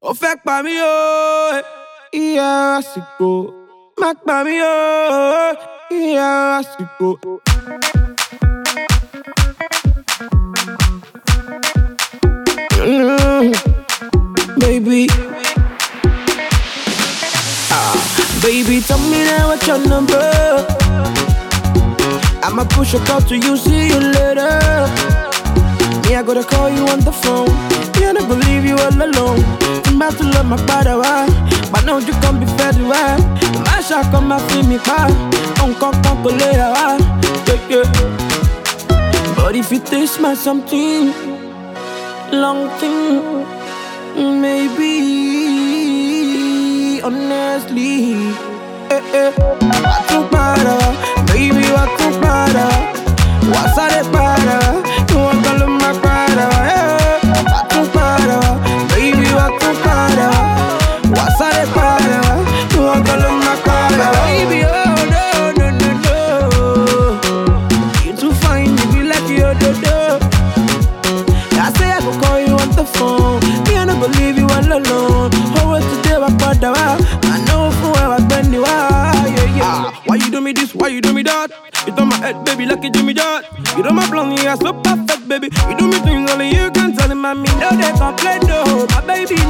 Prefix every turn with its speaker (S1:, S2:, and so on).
S1: ó fẹ́ pa mí o. Ìyá àsìkò má pa mí o. Ìyá àsìkò. Baby, baby, tell me now what's your number. I'ma push a call to you, see you later. Me, I gotta call you on the phone. Can't believe you all alone. I'm about to love my body, why? But now you can't be fed, why? My shot come and feel me, why? Come, later, why? Yeah. But if you taste my something, long thing, maybe, honestly, what to para, baby, what to para, what's that para, you want to love my para, what to para, baby, what to para, what's that para, you want to love my para, baby, oh no, you too fine, you be like you do. I say I go call you on the phone, me I don't believe you all alone. How was today I got the I know for where I spend you yeah. Why you do me this, why you do me that? You on my head, baby, like a Jimmy Jot. You do my blonde, you are so perfect, baby. You do me things only you can tell him, I mean, no, they complain, no. My baby,